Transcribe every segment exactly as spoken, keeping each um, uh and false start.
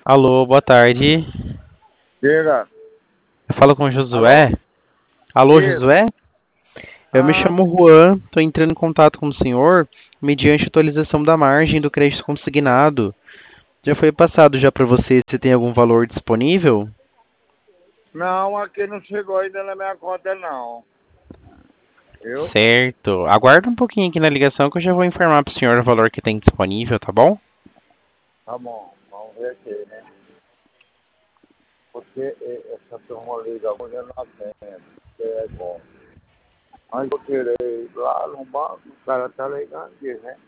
Alô, boa tarde. Diga. Eu falo com o Alô? Josué. Alô, Isso. Josué? Eu me Ah, chamo Juan, estou entrando em contato com o senhor mediante atualização da margem do crédito consignado. Já foi passado já para você se tem algum valor disponível? não, aqui não chegou ainda na minha conta, não. Viu? Certo. Aguarda um pouquinho aqui na ligação que eu já vou informar para o senhor o valor que tem disponível, tá bom? Tá bom, vamos ver aqui, né? Porque eh, essa turma liga, eu não atendo, porque é bom. Mas eu tirei lá no banco, o cara tá ligando aqui, né?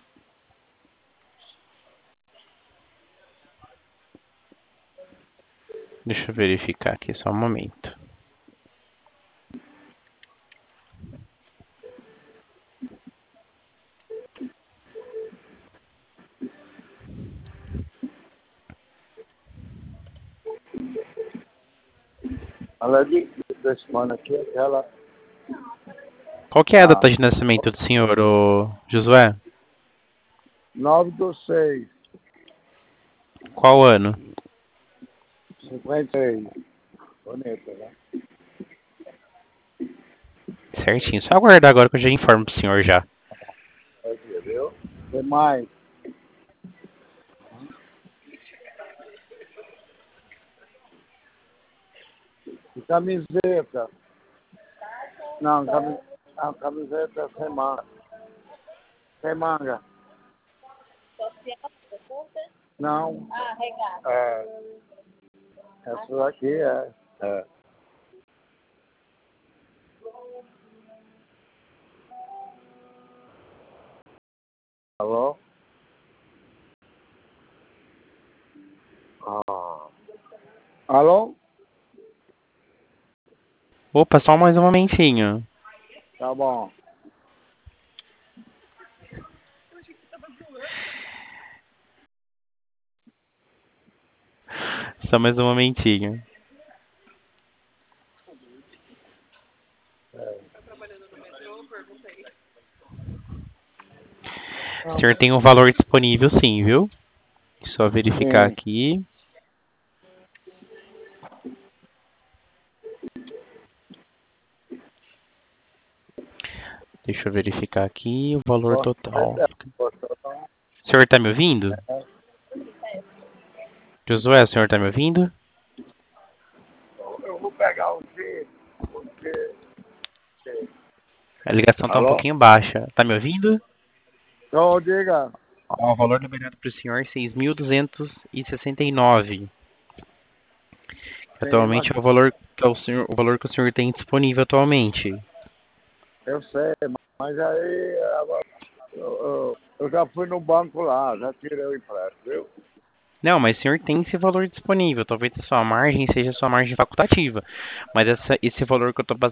Deixa eu verificar aqui só um momento. Ela é de, desse mano aqui, aquela. Qual que é a Ah, data de nascimento do senhor, ô Josué? nove do seis, Qual ano? cinquenta e seis. Bonita, né? Certinho. Só aguardar agora que eu já informo pro senhor já. Aqui, viu? Tem mais. E camiseta. Não, cami- a camiseta sem manga. Sem manga. Não. Ah, regata. É, essa daqui é. É. Alô? Ah. Alô? Opa, só mais um momentinho. Tá bom. Só mais um momentinho. É. O senhor tem um valor disponível sim, viu? Só verificar Sim, aqui. Deixa eu verificar aqui o valor posso total. ver, posso não. O senhor tá me ouvindo? Josué, o senhor tá me ouvindo? Eu vou pegar o jeito, porque. A ligação tá um Alô? pouquinho baixa. Tá me ouvindo? Então, diga. Ó, o valor liberado para o senhor é seis mil duzentos e sessenta e nove. Sim, mas Atualmente é o valor que é o senhor, o valor que o senhor tem disponível atualmente. eu sei, mas aí agora, eu, eu, eu já fui no banco lá, já tirei o empréstimo, viu? Não, mas o senhor tem esse valor disponível. Talvez a sua margem seja a sua margem facultativa. Mas essa, esse valor que eu estou